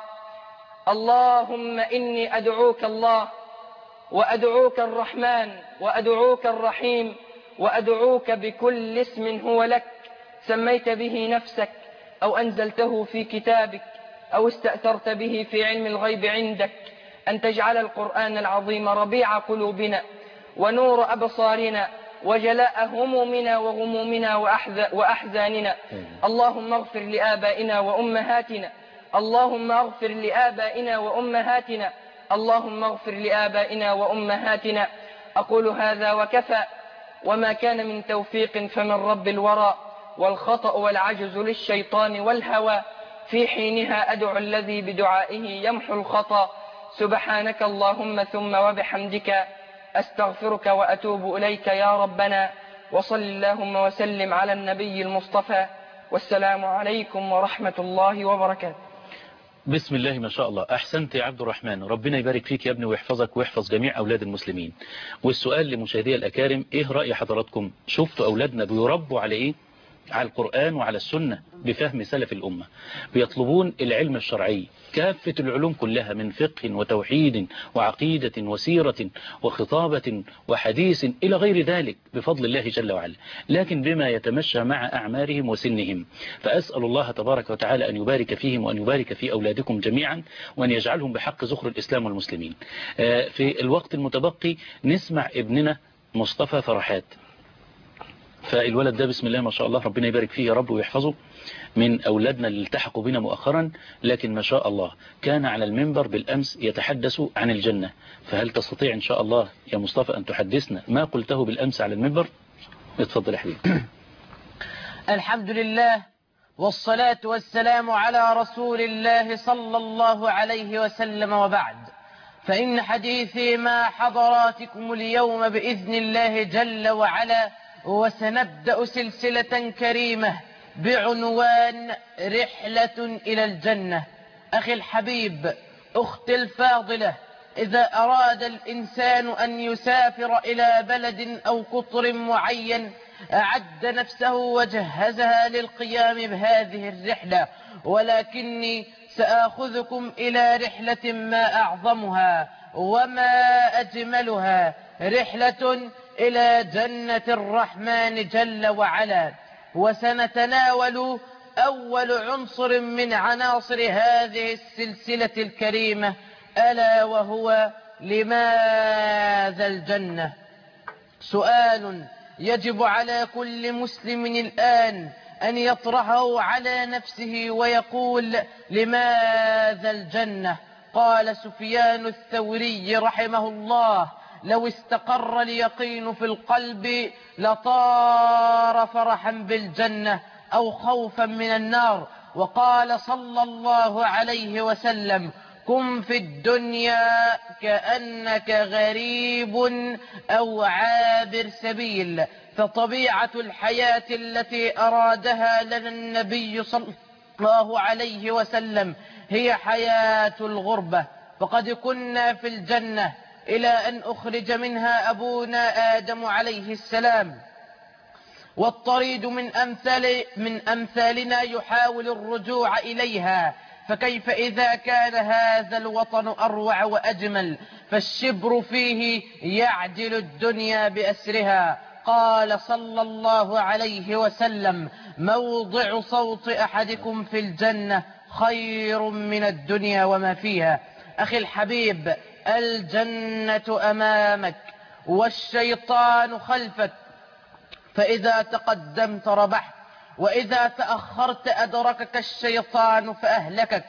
[SPEAKER 4] اللهم إني أدعوك الله، وأدعوك الرحمن، وأدعوك الرحيم، وأدعوك بكل اسم هو لك سميت به نفسك أو أنزلته في كتابك أو استأثرت به في علم الغيب عندك، أن تجعل القرآن العظيم ربيع قلوبنا ونور أبصارنا وجلاء همومنا وغمومنا وأحزاننا. اللهم اغفر لآبائنا وأمهاتنا، اللهم اغفر لآبائنا وأمهاتنا، اللهم اغفر لآبائنا وأمهاتنا. أقول هذا وكفى، وما كان من توفيق فمن رب الورى، والخطأ والعجز للشيطان والهوى، في حينها أدعو الذي بدعائه يمحو الخطأ. سبحانك اللهم ثم وبحمدك أستغفرك وأتوب إليك يا ربنا، وصل اللهم وسلم على النبي المصطفى، والسلام عليكم ورحمة الله وبركاته.
[SPEAKER 2] بسم الله ما شاء الله. أحسنت يا عبد الرحمن، ربنا يبارك فيك يا ابني ويحفظك ويحفظ جميع أولاد المسلمين. والسؤال لمشاهدي الأكارم: إيه رأي حضراتكم؟ شفتوا أولادنا بيربوا على إيه؟ على القرآن وعلى السنة بفهم سلف الأمة، بيطلبون العلم الشرعي، كافة العلوم كلها من فقه وتوحيد وعقيدة وسيرة وخطابة وحديث إلى غير ذلك بفضل الله جل وعلا، لكن بما يتمشى مع أعمارهم وسنهم. فأسأل الله تبارك وتعالى أن يبارك فيهم وأن يبارك في أولادكم جميعا، وأن يجعلهم بحق زخر الإسلام والمسلمين. في الوقت المتبقي نسمع ابننا مصطفى فرحات. فالولد ده بسم الله ما شاء الله ربنا يبارك فيه يا رب ويحفظه، من أولادنا اللي التحقوا بنا مؤخرا، لكن ما شاء الله كان على المنبر بالأمس يتحدث عن الجنة. فهل تستطيع إن شاء الله يا مصطفى أن تحدثنا ما قلته بالأمس على المنبر؟ اتفضل يا حبيبي.
[SPEAKER 3] الحمد لله والصلاة والسلام على رسول الله صلى الله عليه وسلم، وبعد، فإن حديثي مع حضراتكم اليوم بإذن الله جل وعلا، وسنبدأ سلسلة كريمة بعنوان رحلة إلى الجنة. أخي الحبيب، أختي الفاضلة، إذا أراد الإنسان أن يسافر إلى بلد أو قطر معين أعد نفسه وجهزها للقيام بهذه الرحلة، ولكني سآخذكم إلى رحلة ما أعظمها وما أجملها، رحلة إلى جنة الرحمن جل وعلا. وسنتناول أول عنصر من عناصر هذه السلسلة الكريمة، ألا وهو: لماذا الجنة؟ سؤال يجب على كل مسلم الآن أن يطرحه على نفسه ويقول: لماذا الجنة؟ قال سفيان الثوري رحمه الله: لو استقر اليقين في القلب لطار فرحا بالجنة أو خوفا من النار. وقال صلى الله عليه وسلم: كن في الدنيا كأنك غريب أو عابر سبيل، فطبيعة الحياة التي أرادها لنا النبي صلى الله عليه وسلم هي حياة الغربة، فقد كنا في الجنة إلى أن أخرج منها أبونا آدم عليه السلام، والطريد من أمثالنا يحاول الرجوع إليها، فكيف إذا كان هذا الوطن أروع وأجمل، فالشبر فيه يعدل الدنيا بأسرها. قال صلى الله عليه وسلم: موضع صوت أحدكم في الجنة خير من الدنيا وما فيها. أخي الحبيب، الجنة أمامك والشيطان خلفك، فإذا تقدمت ربحت، وإذا تأخرت أدركك الشيطان فأهلكك.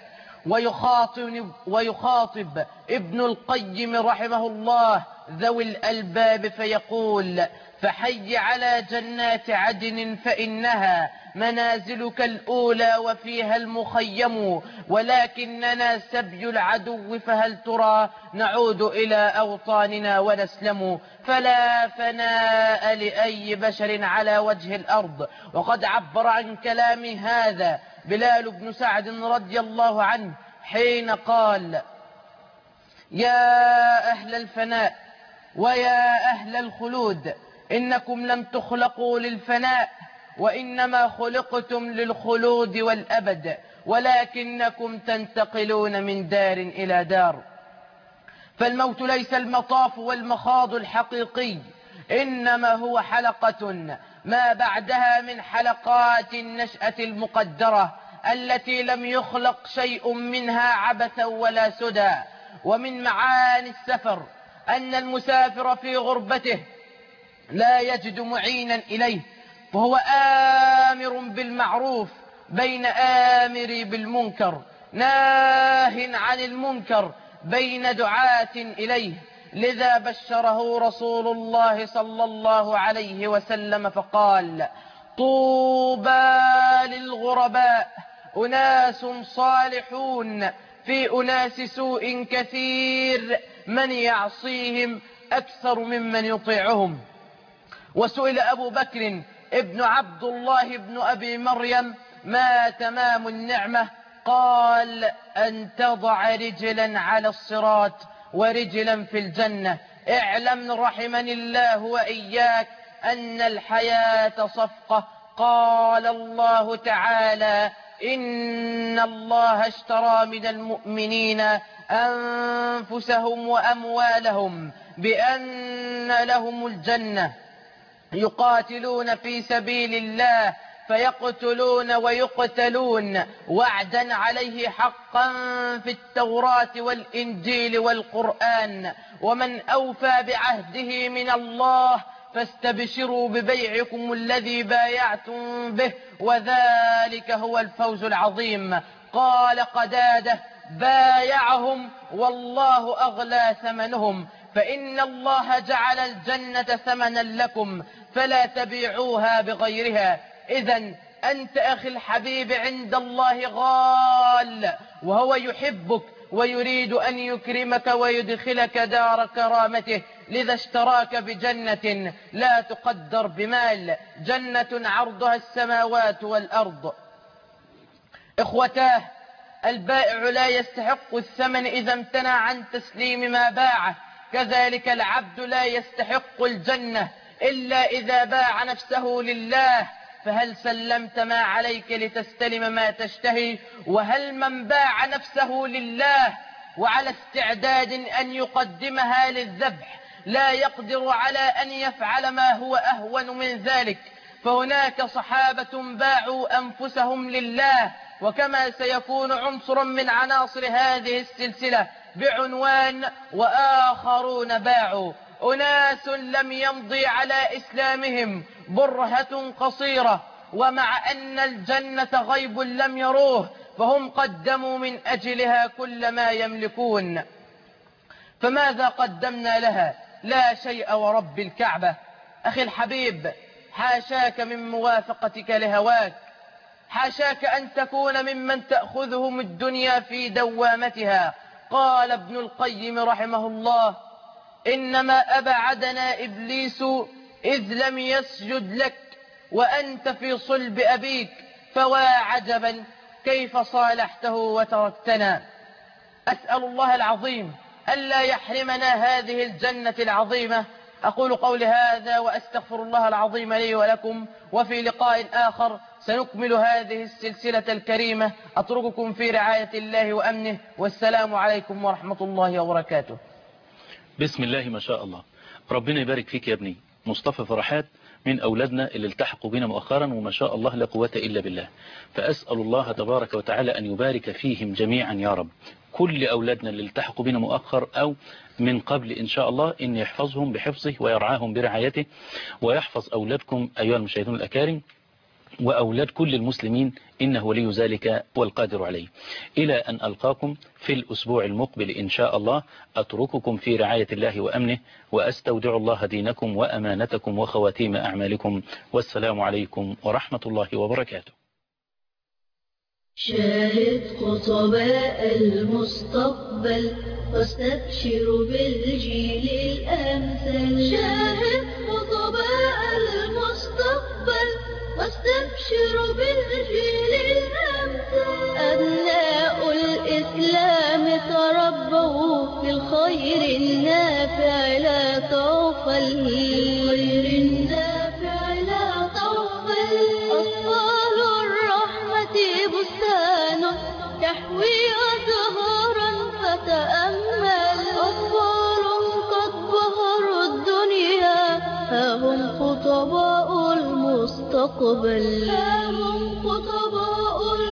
[SPEAKER 3] ويخاطب ابن القيم رحمه الله ذوي الألباب فيقول: فحي على جنات عدن فإنها منازلك الأولى وفيها المخيم، ولكننا سبي العدو، فهل ترى نعود إلى أوطاننا ونسلم. فلا فناء لأي بشر على وجه الأرض. وقد عبر عن كلام هذا بلال بن سعد رضي الله عنه حين قال: يا أهل الفناء ويا أهل الخلود، إنكم لم تخلقوا للفناء، وإنما خلقتم للخلود والأبد، ولكنكم تنتقلون من دار إلى دار. فالموت ليس المطاف والمخاض الحقيقي، إنما هو حلقة ما بعدها من حلقات النشأة المقدرة التي لم يخلق شيء منها عبثا ولا سدى. ومن معاني السفر أن المسافر في غربته لا يجد معينا إليه، فهو آمر بالمعروف بين آمر بالمنكر، ناه عن المنكر بين دعاة إليه. لذا بشره رسول الله صلى الله عليه وسلم فقال: طوبى للغرباء، أناس صالحون في أناس سوء كثير، من يعصيهم أكثر ممن يطيعهم. وسئل أبو بكر ابن عبد الله ابن أبي مريم: ما تمام النعمة؟ قال: أن تضع رجلا على الصراط ورجلا في الجنة. اعلم رحمني الله وإياك أن الحياة صفقة. قال الله تعالى: إن الله اشترى من المؤمنين أنفسهم وأموالهم بأن لهم الجنة، يقاتلون في سبيل الله فيقتلون ويقتلون، وعدا عليه حقا في التوراة والإنجيل والقرآن، ومن أوفى بعهده من الله فاستبشروا ببيعكم الذي بايعتم به، وذلك هو الفوز العظيم. قال قتادة: بايعهم والله أغلى ثمنهم، فإن الله جعل الجنة ثمنا لكم فلا تبيعوها بغيرها. إذن أنت أخي الحبيب عند الله غال، وهو يحبك ويريد أن يكرمك ويدخلك دار كرامته، لذا اشتراك بجنة لا تقدر بمال، جنة عرضها السماوات والأرض. إخوتاه، البائع لا يستحق الثمن إذا امتنع عن تسليم ما باعه، كذلك العبد لا يستحق الجنة إلا إذا باع نفسه لله. فهل سلمت ما عليك لتستلم ما تشتهي؟ وهل من باع نفسه لله وعلى استعداد أن يقدمها للذبح لا يقدر على أن يفعل ما هو أهون من ذلك؟ فهناك صحابة باعوا أنفسهم لله، وكما سيكون عنصرا من عناصر هذه السلسلة بعنوان وآخرون باعوا. أناس لم يمضي على إسلامهم برهة قصيرة، ومع أن الجنة غيب لم يروه، فهم قدموا من أجلها كل ما يملكون. فماذا قدمنا لها؟ لا شيء ورب الكعبة. أخي الحبيب، حاشاك من موافقتك لهواك، حاشاك أن تكون ممن تأخذهم الدنيا في دوامتها. قال ابن القيم رحمه الله: إنما أبعدنا إبليس إذ لم يسجد لك وأنت في صلب أبيك، فوا عجبا كيف صالحته وتركتنا. أسأل الله العظيم ألا يحرمنا هذه الجنة العظيمة. أقول قولي هذا وأستغفر الله العظيم لي ولكم، وفي لقاء آخر سنكمل هذه السلسلة الكريمة. أترككم في رعاية الله وأمنه، والسلام عليكم ورحمة الله وبركاته.
[SPEAKER 2] بسم الله ما شاء الله. ربنا يبارك فيك يا ابني. مصطفى فرحات من أولادنا اللي التحقوا بنا مؤخرا، وما شاء الله لا قوة إلا بالله. فأسأل الله تبارك وتعالى أن يبارك فيهم جميعا يا رب. كل أولادنا اللي التحقوا بنا مؤخر أو من قبل إن شاء الله، إن يحفظهم بحفظه ويرعاهم برعايته، ويحفظ أولادكم أيها المشاهدون الأكارم وأولاد كل المسلمين، إنه ولي ذلك والقادر عليه. إلى أن ألقاكم في الأسبوع المقبل إن شاء الله، أترككم في رعاية الله وأمنه، وأستودع الله دينكم وأمانتكم وخواتيم أعمالكم، والسلام عليكم ورحمة الله وبركاته.
[SPEAKER 1] شاهد خطباء المستقبل واستبشر بالجيل الأمثل. شاهد خطباء المستقبل واستبشر بالجيل الأمثل. أبناء الإسلام تربوا في الخير النافع لا طوفل. الخير النافع لا طوفل. أطفال الرحمة بستان تحوي أزهارا فتأمل. أطفال قد بهروا الدنيا، فهم خطباء المستقبل.